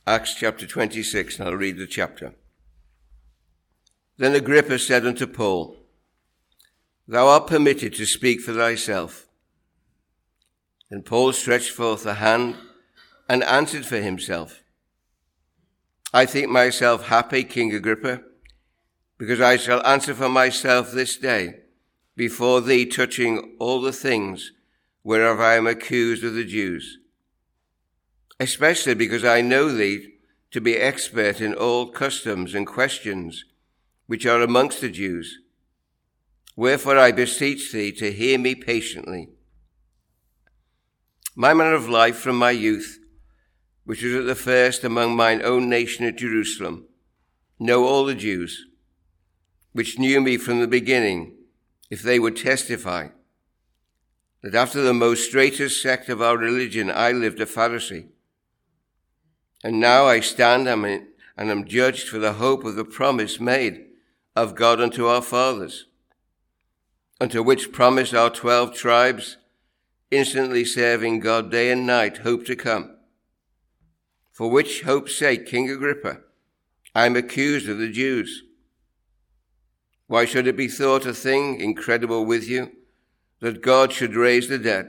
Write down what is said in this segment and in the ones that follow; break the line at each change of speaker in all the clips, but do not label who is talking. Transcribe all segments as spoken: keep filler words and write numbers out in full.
Acts chapter twenty-six, and I'll read the chapter. Then Agrippa said unto Paul, Thou art permitted to speak for thyself. Then Paul stretched forth a hand and answered for himself. I think myself happy, King Agrippa, because I shall answer for myself this day before thee touching all the things whereof I am accused of the Jews, especially because I know thee to be expert in all customs and questions which are amongst the Jews. Wherefore I beseech thee to hear me patiently. My manner of life from my youth, which was at the first among mine own nation at Jerusalem, know all the Jews, which knew me from the beginning, if they would testify, that after the most straitest sect of our religion I lived a Pharisee. And now I stand and am judged for the hope of the promise made of God unto our fathers, unto which promise our twelve tribes, instantly serving God day and night, hope to come. For which hope's sake, King Agrippa, I am accused of the Jews. Why should it be thought a thing incredible with you, that God should raise the dead?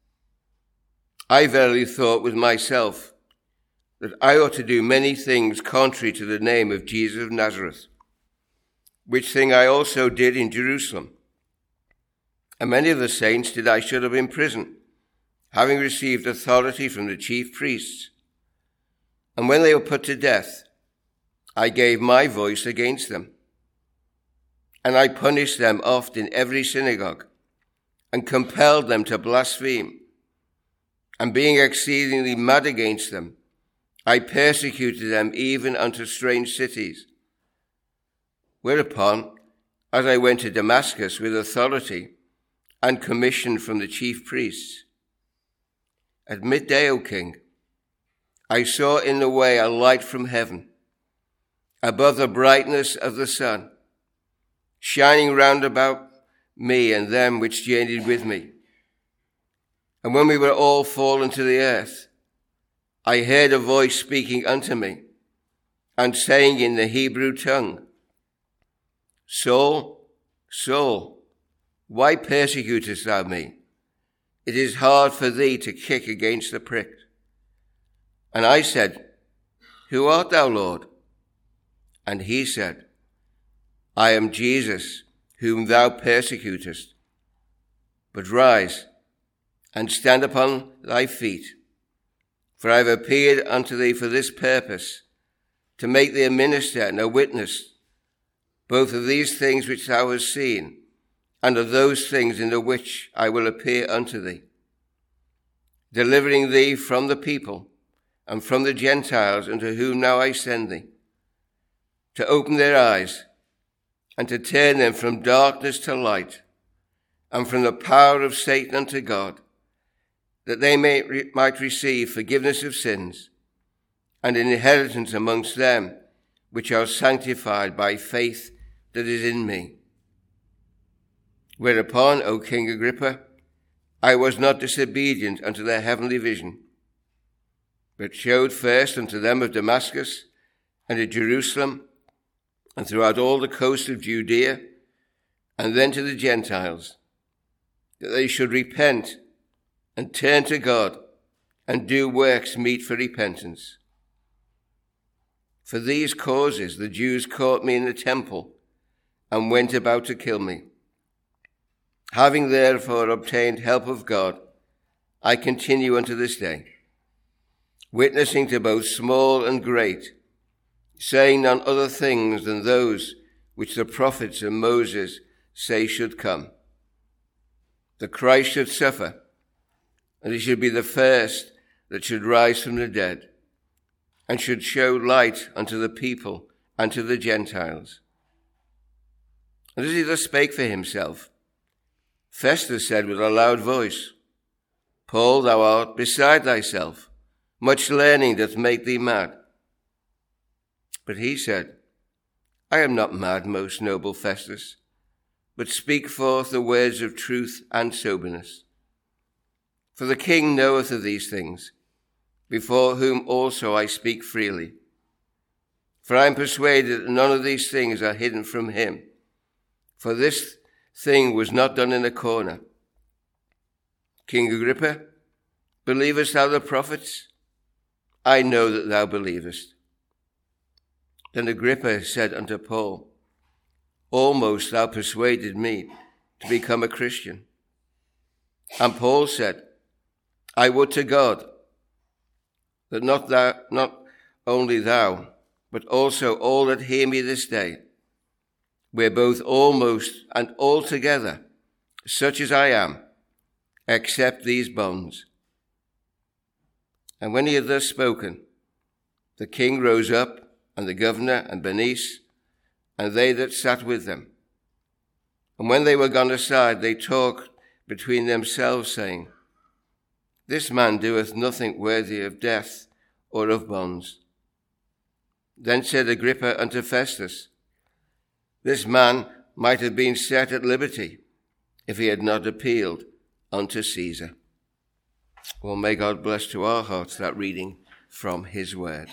I verily thought with myself that I ought to do many things contrary to the name of Jesus of Nazareth, which thing I also did in Jerusalem. And many of the saints did I shut up in prison, having received authority from the chief priests. And when they were put to death, I gave my voice against them. And I punished them oft in every synagogue, and compelled them to blaspheme. And being exceedingly mad against them, I persecuted them even unto strange cities. Whereupon, as I went to Damascus with authority and commission from the chief priests, at midday, O king, I saw in the way a light from heaven, above the brightness of the sun, shining round about me and them which journeyed with me. And when we were all fallen to the earth, I heard a voice speaking unto me, and saying in the Hebrew tongue, Saul, Saul, why persecutest thou me? It is hard for thee to kick against the prick. And I said, Who art thou, Lord? And he said, I am Jesus, whom thou persecutest. But rise, and stand upon thy feet, for I have appeared unto thee for this purpose, to make thee a minister and a witness, both of these things which thou hast seen, and of those things in the which I will appear unto thee, delivering thee from the people and from the Gentiles unto whom now I send thee, to open their eyes, and to turn them from darkness to light, and from the power of Satan unto God, that they may, might receive forgiveness of sins, and an inheritance amongst them which are sanctified by faith that is in me. Whereupon, O King Agrippa, I was not disobedient unto their heavenly vision, but showed first unto them of Damascus and of Jerusalem, and throughout all the coast of Judea, and then to the Gentiles, that they should repent and turn to God, and do works meet for repentance. For these causes the Jews caught me in the temple, and went about to kill me. Having therefore obtained help of God, I continue unto this day, witnessing to both small and great, saying none other things than those which the prophets and Moses say should come. The Christ should suffer, and he should be the first that should rise from the dead, and should show light unto the people and to the Gentiles. And as he thus spake for himself, Festus said with a loud voice, Paul, thou art beside thyself. Much learning doth make thee mad. But he said, I am not mad, most noble Festus, but speak forth the words of truth and soberness. For the king knoweth of these things, before whom also I speak freely. For I am persuaded that none of these things are hidden from him. For this thing was not done in a corner. King Agrippa, believest thou the prophets? I know that thou believest. Then Agrippa said unto Paul, Almost thou persuaded me to become a Christian. And Paul said, I would to God that not thou, not only thou, but also all that hear me this day, were both almost and altogether such as I am, except these bonds. And when he had thus spoken, the king rose up, and the governor, and Bernice, and they that sat with them. And when they were gone aside, they talked between themselves, saying, This man doeth nothing worthy of death or of bonds. Then said Agrippa unto Festus, This man might have been set at liberty if he had not appealed unto Caesar. Well, may God bless to our hearts that reading from his word.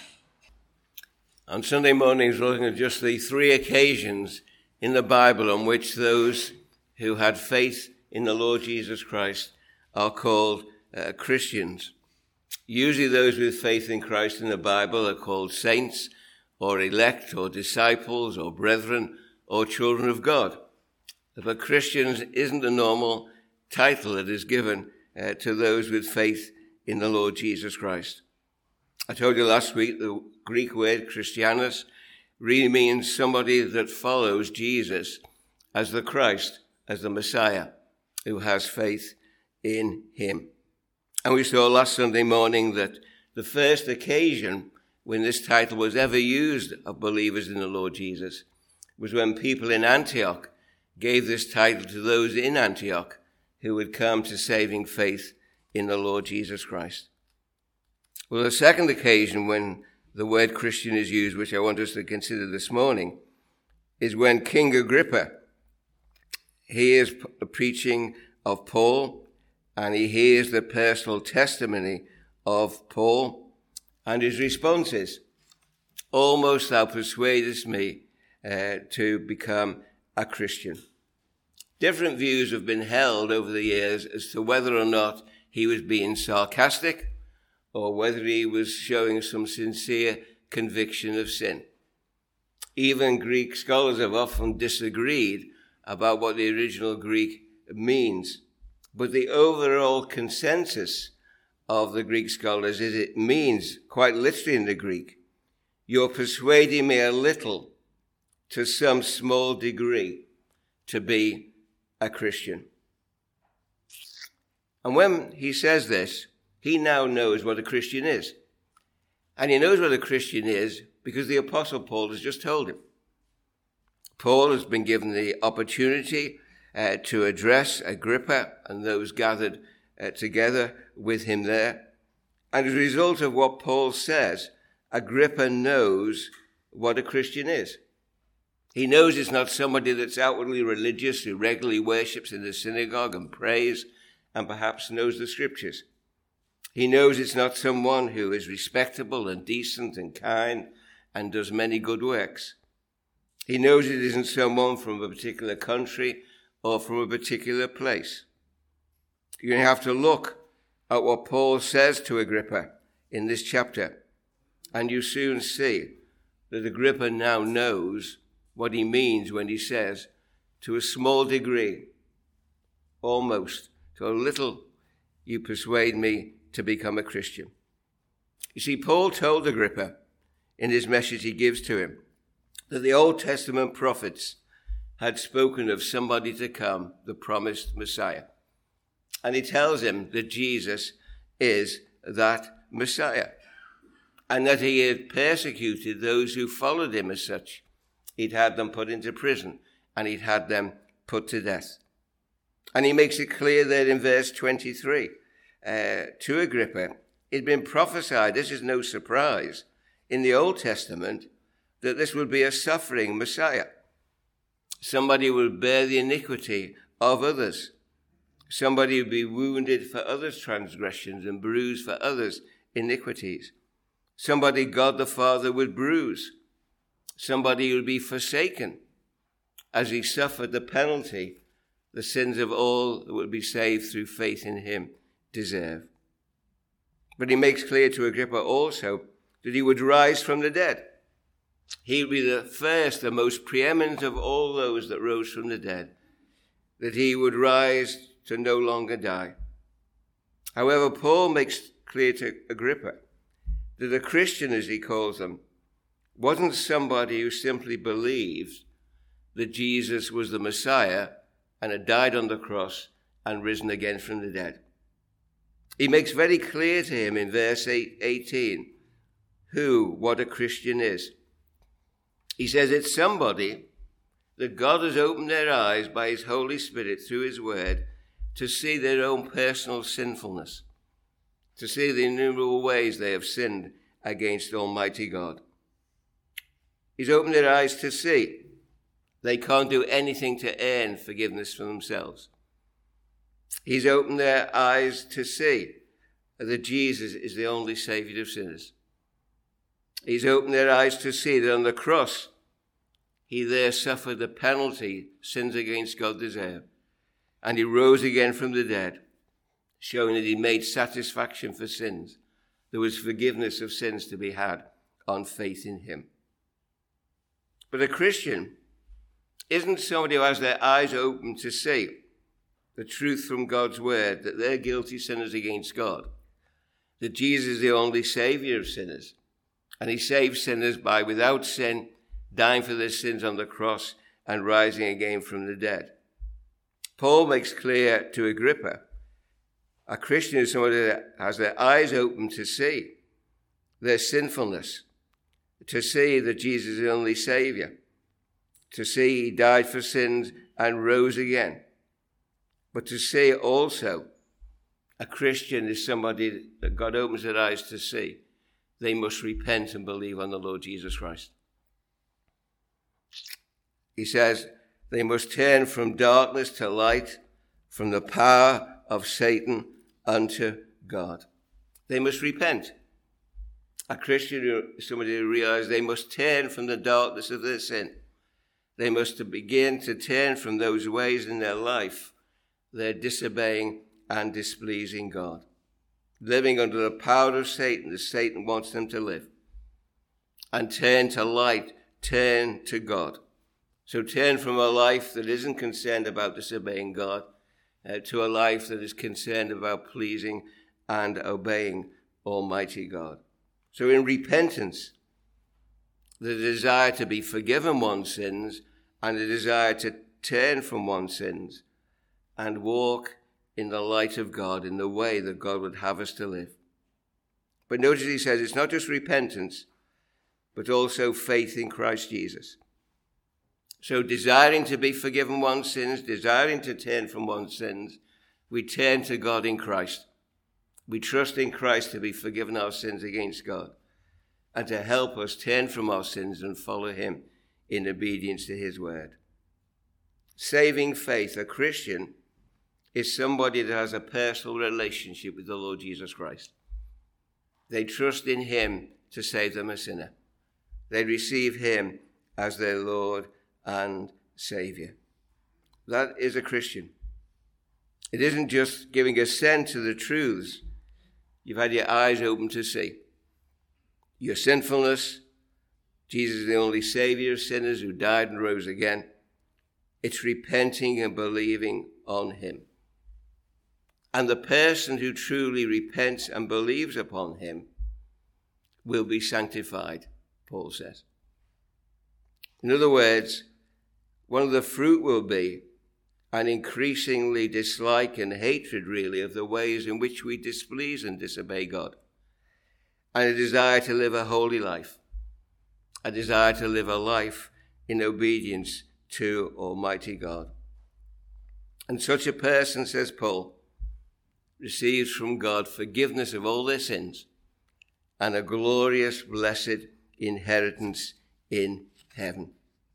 On Sunday mornings, we're looking at just the three occasions in the Bible on which those who had faith in the Lord Jesus Christ are called uh, Christians. Usually those with faith in Christ in the Bible are called saints, or elect, or disciples, or brethren, or children of God. But Christians isn't a normal title that is given uh, to those with faith in the Lord Jesus Christ. I told you last week the Greek word Christianos really means somebody that follows Jesus as the Christ, as the Messiah, who has faith in him. And we saw last Sunday morning that the first occasion when this title was ever used of believers in the Lord Jesus was when people in Antioch gave this title to those in Antioch who would come to saving faith in the Lord Jesus Christ. Well, the second occasion when the word Christian is used, which I want us to consider this morning, is when King Agrippa hears the preaching of Paul, and he hears the personal testimony of Paul, and his response is, Almost thou persuadest me uh, to become a Christian. Different views have been held over the years as to whether or not he was being sarcastic or whether he was showing some sincere conviction of sin. Even Greek scholars have often disagreed about what the original Greek means. But the overall consensus of the Greek scholars is it means, quite literally in the Greek, you're persuading me a little, to some small degree, to be a Christian. And when he says this, he now knows what a Christian is. And he knows what a Christian is because the Apostle Paul has just told him. Paul has been given the opportunity uh, to address Agrippa and those gathered uh, together with him there. And as a result of what Paul says, Agrippa knows what a Christian is. He knows it's not somebody that's outwardly religious who regularly worships in the synagogue and prays and perhaps knows the scriptures. He knows it's not someone who is respectable and decent and kind and does many good works. He knows it isn't someone from a particular country or from a particular place. You have to look at what Paul says to Agrippa in this chapter, and you soon see that Agrippa now knows what he means when he says, to a small degree, almost, to a little, you persuade me to become a Christian. You see, Paul told Agrippa in his message he gives to him that the Old Testament prophets had spoken of somebody to come, the promised Messiah. And he tells him that Jesus is that Messiah, and that he had persecuted those who followed him as such. He'd had them put into prison, and he'd had them put to death. And he makes it clear there in verse twenty-three uh, to Agrippa, it'd been prophesied, this is no surprise, in the Old Testament, that this would be a suffering Messiah. Somebody who would bear the iniquity of others. Somebody who would be wounded for others' transgressions and bruised for others' iniquities, somebody God the Father would bruise, somebody who would be forsaken as he suffered the penalty the sins of all that would be saved through faith in him deserve. But he makes clear to Agrippa also that he would rise from the dead. He would be the first, the most preeminent of all those that rose from the dead, that he would rise to no longer die. However, Paul makes clear to Agrippa that a Christian, as he calls them, wasn't somebody who simply believed that Jesus was the Messiah and had died on the cross and risen again from the dead. He makes very clear to him in verse eighteen who, what a Christian is. He says it's somebody that God has opened their eyes by his Holy Spirit through his word to see their own personal sinfulness, to see the innumerable ways they have sinned against Almighty God. He's opened their eyes to see they can't do anything to earn forgiveness for themselves. He's opened their eyes to see that Jesus is the only Savior of sinners. He's opened their eyes to see that on the cross, he there suffered the penalty sins against God deserve. And he rose again from the dead, showing that he made satisfaction for sins. There was forgiveness of sins to be had on faith in him. But a Christian isn't somebody who has their eyes open to see the truth from God's word, that they're guilty sinners against God, that Jesus is the only Savior of sinners, and he saves sinners by, without sin, dying for their sins on the cross and rising again from the dead. Paul makes clear to Agrippa, a Christian is somebody that has their eyes open to see their sinfulness, to see that Jesus is the only Savior, to see he died for sins and rose again. But to see also a Christian is somebody that God opens their eyes to see they must repent and believe on the Lord Jesus Christ. He says they must turn from darkness to light, from the power of Satan unto God. They must repent. A Christian is somebody who realizes they must turn from the darkness of their sin. They must begin to turn from those ways in their life they're disobeying and displeasing God, living under the power of Satan as Satan wants them to live, and turn to light, turn to God. So turn from a life that isn't concerned about disobeying God uh, to a life that is concerned about pleasing and obeying Almighty God. So in repentance, the desire to be forgiven one's sins and the desire to turn from one's sins and walk in the light of God, in the way that God would have us to live. But notice he says it's not just repentance, but also faith in Christ Jesus. So desiring to be forgiven one's sins, desiring to turn from one's sins, we turn to God in Christ. We trust in Christ to be forgiven our sins against God and to help us turn from our sins and follow him in obedience to his word. Saving faith, a Christian, is somebody that has a personal relationship with the Lord Jesus Christ. They trust in him to save them a sinner. They receive him as their Lord and Savior. That is a Christian. It isn't just giving assent to the truths you've had your eyes open to see. Your sinfulness, Jesus is the only Savior of sinners who died and rose again. It's repenting and believing on him. And the person who truly repents and believes upon him will be sanctified, Paul says. In other words, one of the fruit will be an increasingly dislike and hatred, really, of the ways in which we displease and disobey God, and a desire to live a holy life, a desire to live a life in obedience to Almighty God. And such a person, says Paul, receives from God forgiveness of all their sins and a glorious, blessed inheritance in heaven.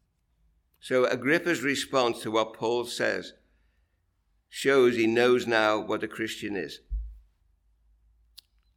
So Agrippa's response to what Paul says shows he knows now what a Christian is.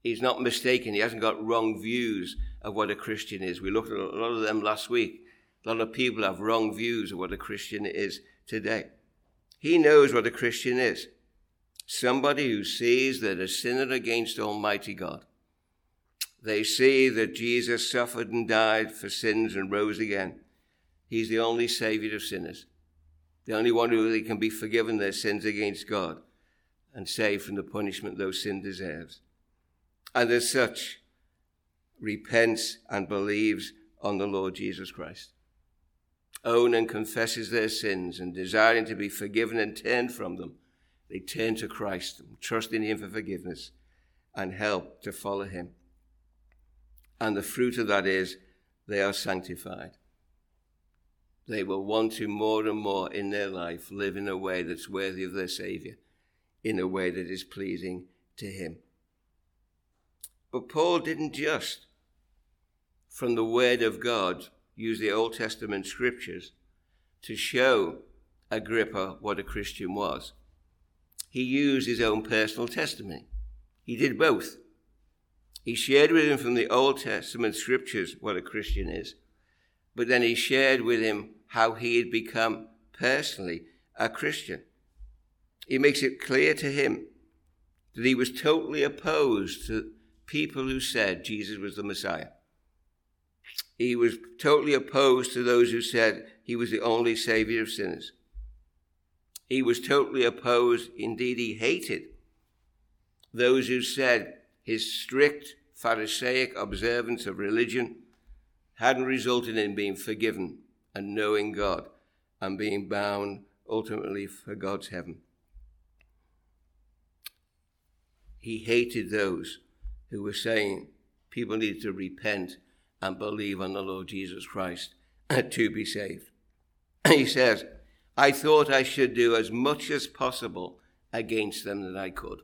he's not mistaken. He hasn't got wrong views of what a Christian is. We looked at a lot of them last week. A lot of people have wrong views of what a Christian is today. He knows what a Christian is. Somebody who sees that a sinner against Almighty God. They see that Jesus suffered and died for sins and rose again. He's the only Savior of sinners. The only one who really can be forgiven their sins against God and saved from the punishment those sin deserves. And as such, repents and believes on the Lord Jesus Christ. Own and confesses their sins, and desiring to be forgiven and turned from them, they turn to Christ, trust in him for forgiveness and help to follow him. And the fruit of that is they are sanctified. They will want to more and more in their life live in a way that's worthy of their Savior, in a way that is pleasing to him. But Paul didn't just, from the Word of God, use the Old Testament scriptures to show Agrippa what a Christian was. He used his own personal testimony. He did both. He shared with him from the Old Testament scriptures what a Christian is, but then he shared with him how he had become personally a Christian. He makes it clear to him that he was totally opposed to people who said Jesus was the Messiah. He was totally opposed to those who said he was the only Savior of sinners. He was totally opposed, indeed he hated, those who said his strict Pharisaic observance of religion hadn't resulted in being forgiven and knowing God and being bound ultimately for God's heaven. He hated those who were saying people needed to repent and believe on the Lord Jesus Christ to be saved. He says, I thought I should do as much as possible against them that I could.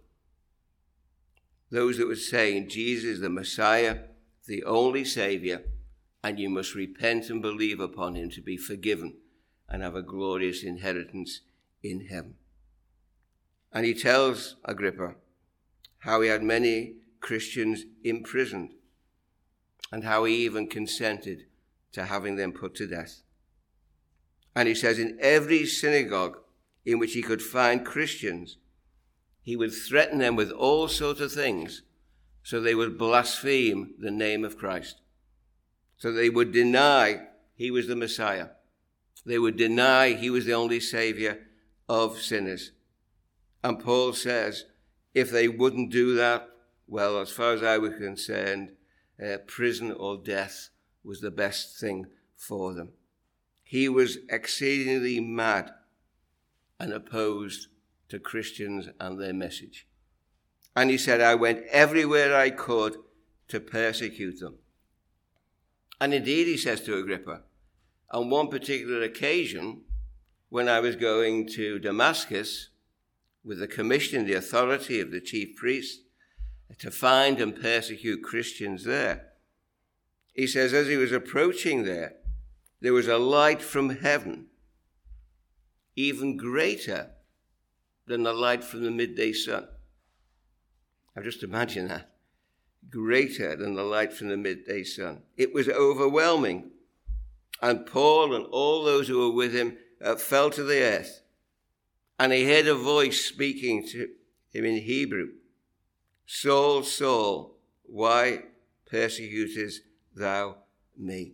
Those that were saying Jesus is the Messiah, the only Savior, and you must repent and believe upon him to be forgiven and have a glorious inheritance in heaven. And he tells Agrippa how he had many Christians imprisoned and how he even consented to having them put to death. And he says in every synagogue in which he could find Christians, he would threaten them with all sorts of things so they would blaspheme the name of Christ. So they would deny he was the Messiah. They would deny he was the only Savior of sinners. And Paul says, if they wouldn't do that, well, as far as I was concerned, uh, prison or death was the best thing for them. He was exceedingly mad and opposed to Christians and their message. And he said, I went everywhere I could to persecute them. And indeed, he says to Agrippa, on one particular occasion, when I was going to Damascus with the commission and the authority of the chief priest to find and persecute Christians there, he says, as he was approaching there, there was a light from heaven, even greater than the light from the midday sun. Now just imagine that. Greater than the light from the midday sun. It was overwhelming. And Paul and all those who were with him uh, fell to the earth. And he heard a voice speaking to him in Hebrew. Saul, Saul, why persecutest thou me?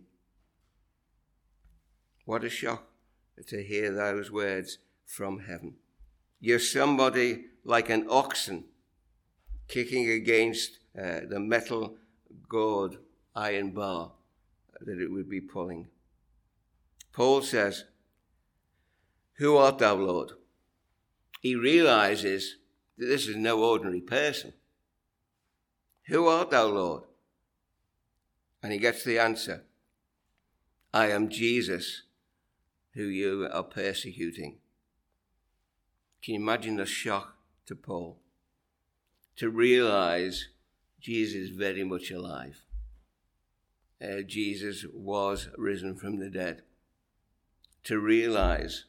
What a shock to hear those words from heaven. You're somebody like an oxen kicking against uh, the metal gourd iron bar that it would be pulling. Paul says, who art thou, Lord? He realizes that this is no ordinary person. Who art thou, Lord? And he gets the answer. I am Jesus, who you are persecuting. Can you imagine the shock to Paul? To realize Jesus is very much alive. Uh, Jesus was risen from the dead. To realize,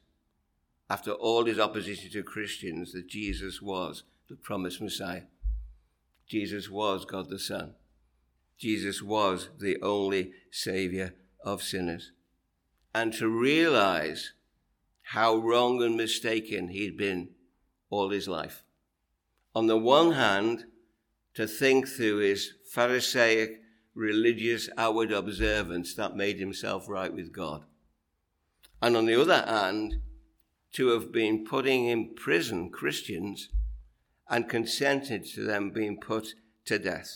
after all his opposition to Christians, that Jesus was the promised Messiah. Jesus was God the Son. Jesus was the only Savior of sinners. And to realize how wrong and mistaken he'd been all his life. On the one hand, to think through his Pharisaic religious outward observance that made himself right with God. And on the other hand, to have been putting in prison Christians and consented to them being put to death.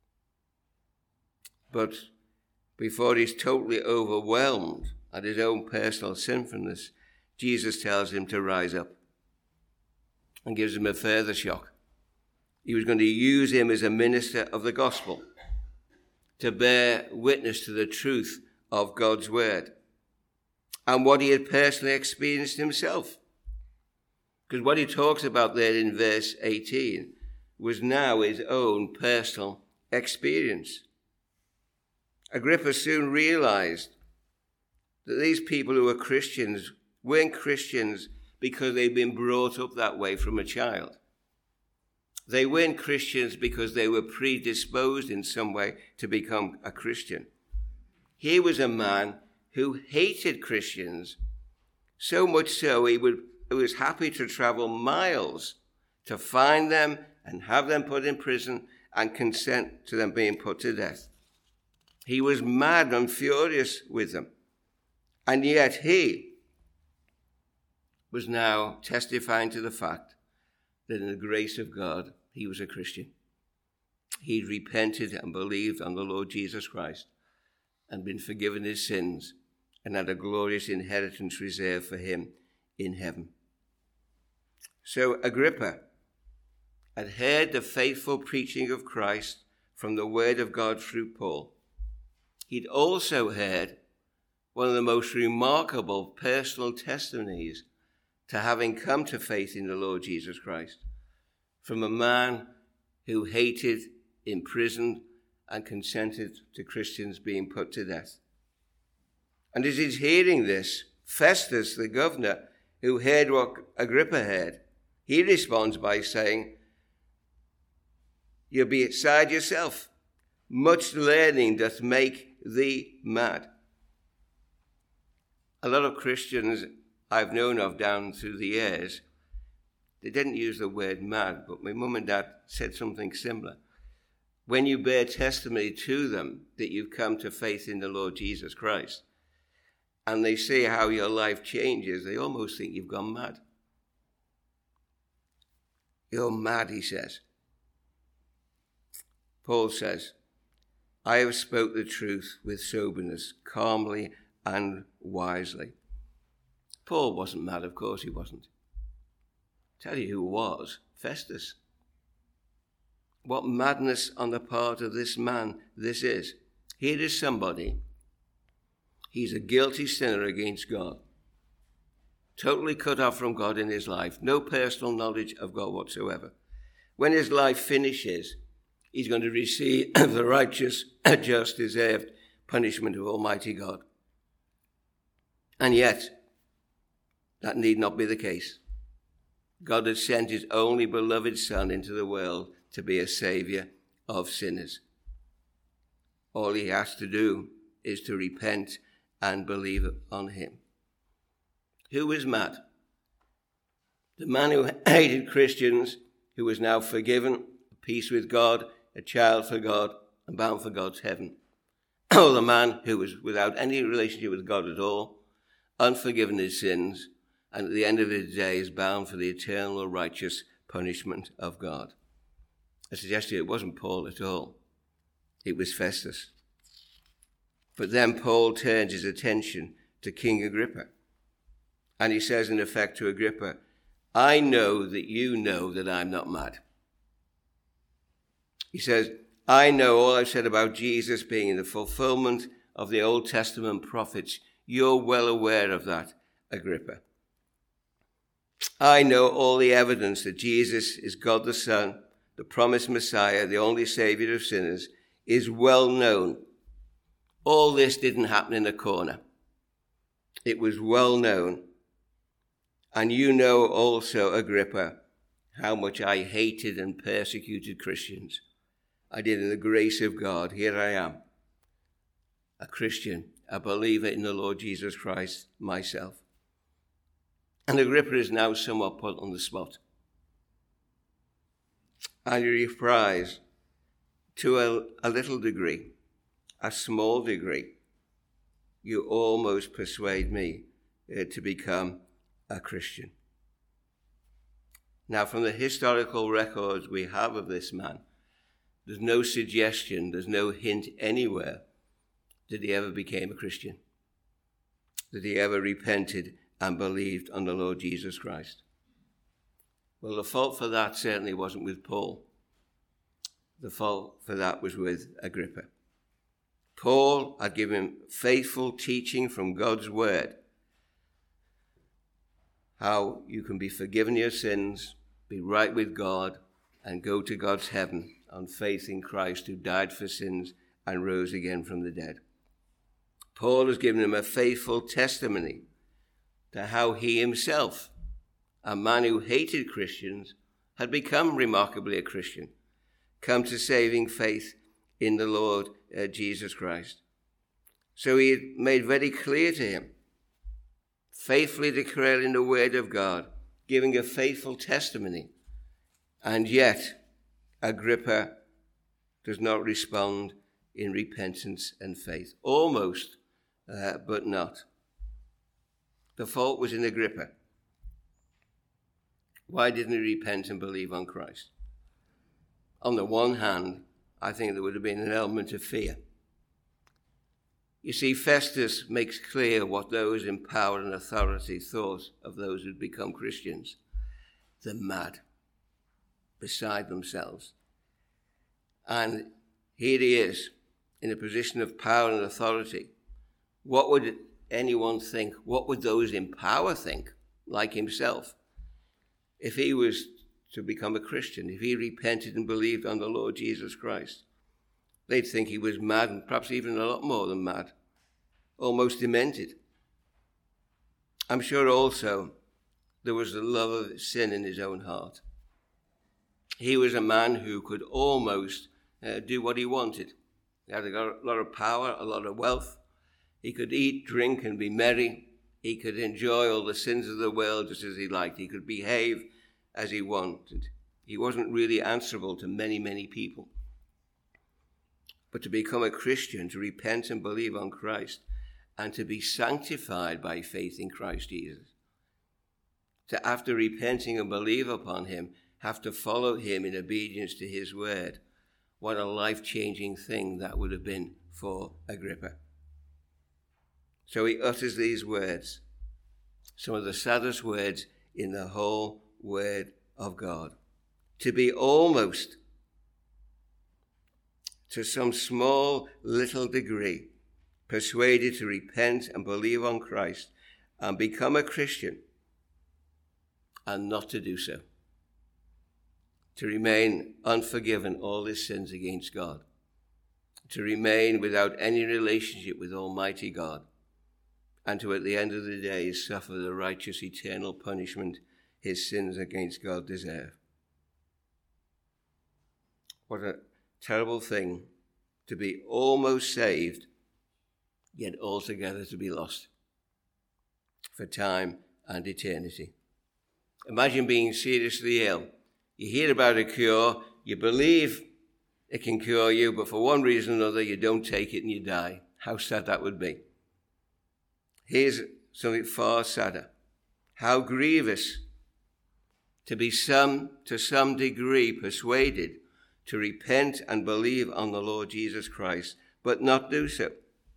But before he's totally overwhelmed at his own personal sinfulness, Jesus tells him to rise up and gives him a further shock. He was going to use him as a minister of the gospel to bear witness to the truth of God's word and what he had personally experienced himself. Because what he talks about there in verse eighteen was now his own personal experience. Agrippa soon realized that these people who were Christians weren't Christians because they'd been brought up that way from a child. They weren't Christians because they were predisposed in some way to become a Christian. He was a man who hated Christians, so much so he, would, he was happy to travel miles to find them and have them put in prison and consent to them being put to death. He was mad and furious with them. And yet he was now testifying to the fact that in the grace of God, he was a Christian. He'd repented and believed on the Lord Jesus Christ and been forgiven his sins and had a glorious inheritance reserved for him in heaven. So Agrippa had heard the faithful preaching of Christ from the word of God through Paul. He'd also heard one of the most remarkable personal testimonies to having come to faith in the Lord Jesus Christ from a man who hated, imprisoned, and consented to Christians being put to death. And as he's hearing this, Festus, the governor, who heard what Agrippa heard, he responds by saying, "You're beside yourself. Much learning doth make thee mad." A lot of Christians I've known of down through the years, they didn't use the word mad, but my mum and dad said something similar. When you bear testimony to them that you've come to faith in the Lord Jesus Christ, and they see how your life changes, they almost think you've gone mad. You're mad, he says. Paul says, "I have spoke the truth with soberness, calmly and wisely." Paul wasn't mad, of course he wasn't. Tell you who was, Festus. What madness on the part of this man this is. Here is somebody, he's a guilty sinner against God, totally cut off from God in his life, no personal knowledge of God whatsoever. When his life finishes, he's going to receive the righteous, just, deserved punishment of Almighty God. And yet, that need not be the case. God had sent his only beloved Son into the world to be a saviour of sinners. All he has to do is to repent and believe on him. Who was mad? The man who hated Christians, who was now forgiven, at peace with God, a child for God, and bound for God's heaven. Or the man who was without any relationship with God at all, unforgiven his sins, and at the end of his day is bound for the eternal righteous punishment of God. I suggest to you it wasn't Paul at all. It was Festus. But then Paul turns his attention to King Agrippa. And he says in effect to Agrippa, "I know that you know that I'm not mad." He says, "I know all I've said about Jesus being in the fulfillment of the Old Testament prophets. You're well aware of that, Agrippa. I know all the evidence that Jesus is God the Son, the promised Messiah, the only Savior of sinners, is well known. All this didn't happen in a corner. It was well known. And you know also, Agrippa, how much I hated and persecuted Christians I did in the grace of God. Here I am, a Christian, a believer in the Lord Jesus Christ myself. And Agrippa is now somewhat put on the spot. And he replies, to a, a little degree, a small degree, you almost persuade me uh, to become a Christian. Now, from the historical records we have of this man, there's no suggestion, there's no hint anywhere that he ever became a Christian, that he ever repented and believed on the Lord Jesus Christ. Well, the fault for that certainly wasn't with Paul. The fault for that was with Agrippa. Paul had given faithful teaching from God's word, how you can be forgiven your sins, be right with God, and go to God's heaven on faith in Christ, who died for sins and rose again from the dead. Paul has given him a faithful testimony to how he himself, a man who hated Christians, had become remarkably a Christian, come to saving faith in the Lord uh, Jesus Christ. So he had made very clear to him, faithfully declaring the word of God, giving a faithful testimony. And yet, Agrippa does not respond in repentance and faith. Almost, uh, but not. The fault was in Agrippa. Why didn't he repent and believe on Christ? On the one hand, I think there would have been an element of fear. You see, Festus makes clear what those in power and authority thought of those who'd become Christians. They're mad, beside themselves. And here he is, in a position of power and authority. What would anyone think? What would those in power think, like himself, if he was to become a Christian, if he repented and believed on the Lord Jesus Christ? They'd think he was mad, and perhaps even a lot more than mad, almost demented. I'm sure also there was the love of sin in his own heart. He was a man who could almost uh, do what he wanted. He had a lot of power, a lot of wealth. He could eat, drink, and be merry. He could enjoy all the sins of the world just as he liked. He could behave as he wanted. He wasn't really answerable to many, many people. But to become a Christian, to repent and believe on Christ, and to be sanctified by faith in Christ Jesus, to, after repenting and believe upon him, have to follow him in obedience to his word, what a life-changing thing that would have been for Agrippa. So he utters these words, some of the saddest words in the whole word of God. To be almost, to some small little degree, persuaded to repent and believe on Christ and become a Christian, and not to do so. To remain unforgiven all his sins against God. To remain without any relationship with Almighty God. And to, at the end of the day, suffer the righteous eternal punishment his sins against God deserve. What a terrible thing to be almost saved, yet altogether to be lost for time and eternity. Imagine being seriously ill. You hear about a cure, you believe it can cure you, but for one reason or another, you don't take it and you die. How sad that would be. Here's something far sadder. How grievous to be some, to some degree persuaded to repent and believe on the Lord Jesus Christ, but not do so.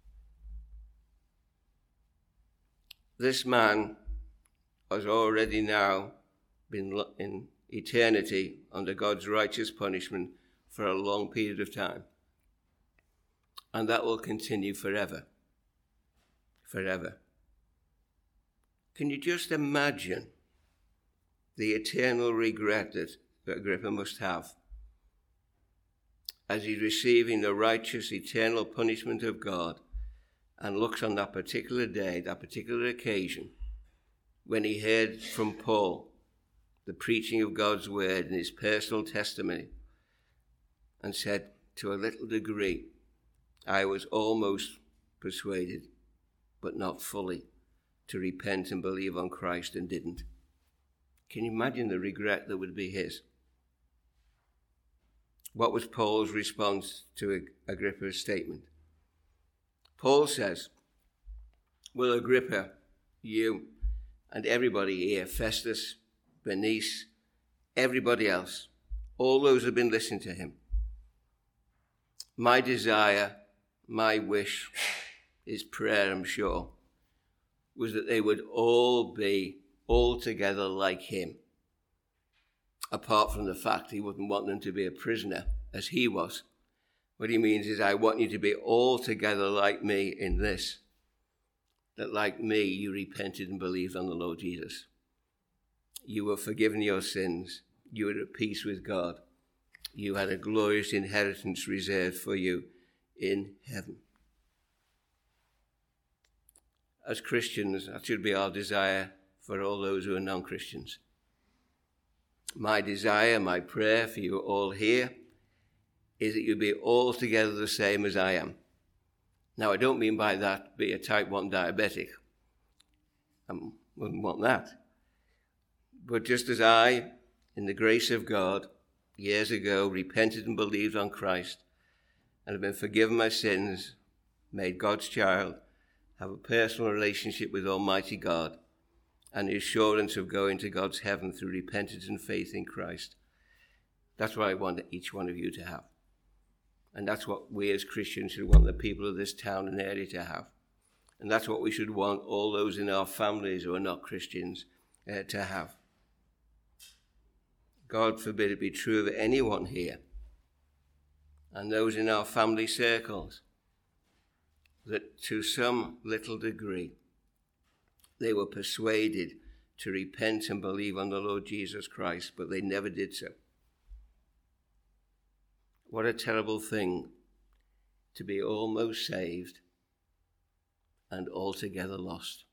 This man has already now been in eternity under God's righteous punishment for a long period of time. And that will continue forever. Forever. Can you just imagine the eternal regret that Agrippa must have as he's receiving the righteous eternal punishment of God and looks on that particular day, that particular occasion, when he heard from Paul the preaching of God's word and his personal testimony, and said, to a little degree, I was almost persuaded, but not fully, to repent and believe on Christ and didn't. Can you imagine the regret that would be his? What was Paul's response to Agrippa's statement? Paul says, well, Agrippa, you and everybody here, Festus, Bernice, everybody else, all those who have been listening to him, my desire, my wish, his prayer, I'm sure, was that they would all be all together like him. Apart from the fact he wouldn't want them to be a prisoner as he was. What he means is, I want you to be all together like me in this. That like me, you repented and believed on the Lord Jesus. You were forgiven your sins. You were at peace with God. You had a glorious inheritance reserved for you in heaven. As Christians, that should be our desire for all those who are non-Christians. My desire, my prayer for you all here is that you be all together the same as I am. Now, I don't mean by that be a type one diabetic. I wouldn't want that. But just as I, in the grace of God, years ago, repented and believed on Christ and have been forgiven my sins, made God's child, have a personal relationship with Almighty God, and the assurance of going to God's heaven through repentance and faith in Christ. That's what I want each one of you to have. And that's what we as Christians should want the people of this town and area to have. And that's what we should want all those in our families who are not Christians uh, to have. God forbid it be true of anyone here and those in our family circles that to some little degree they were persuaded to repent and believe on the Lord Jesus Christ, but they never did so. What a terrible thing to be almost saved and altogether lost.